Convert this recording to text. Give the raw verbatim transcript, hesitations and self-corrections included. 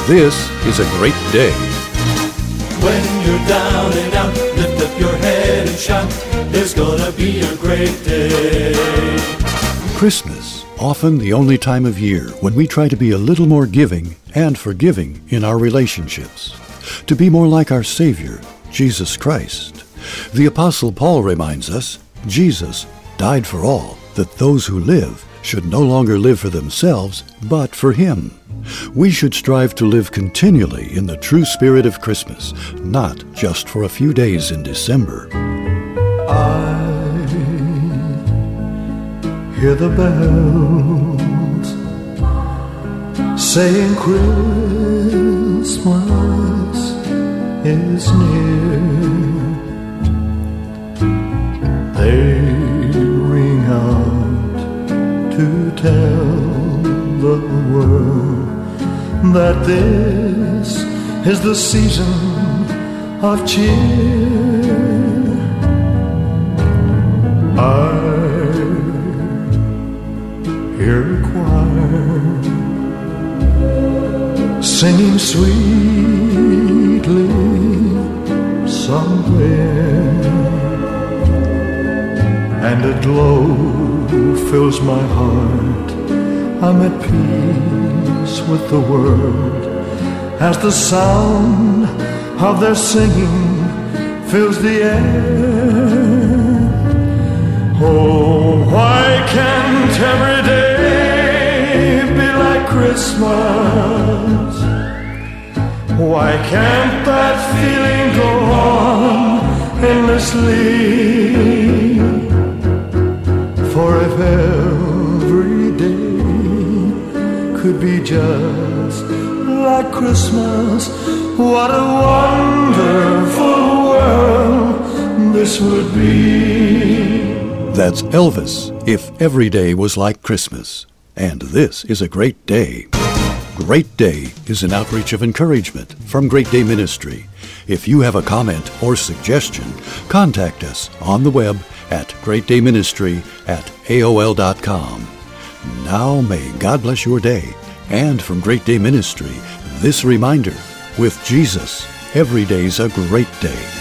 this is a great day. When you're down and out, lift up your head and shout, there's gonna be a great day. Christmas, often the only time of year when we try to be a little more giving and forgiving in our relationships, to be more like our Savior, Jesus Christ. The Apostle Paul reminds us, Jesus died for all, that those who live should no longer live for themselves, but for Him. We should strive to live continually in the true spirit of Christmas, not just for a few days in December. I hear the bells saying Christmas is near. They ring out to tell the world that this is the season of cheer. I hear a choir singing sweetly somewhere, and a glow fills my heart. I'm at peace with the world as the sound of their singing fills the air. Oh, why can't every day be like Christmas? Why can't that feeling go on endlessly? For if every day could be just like Christmas, what a wonderful world this would be. That's Elvis, If Every Day Was Like Christmas. And this is a great day. Great Day is an outreach of encouragement from Great Day Ministry. If you have a comment or suggestion, contact us on the web at great day ministry at A O L dot com. Now may God bless your day. And from Great Day Ministry, this reminder, with Jesus, every day's a great day.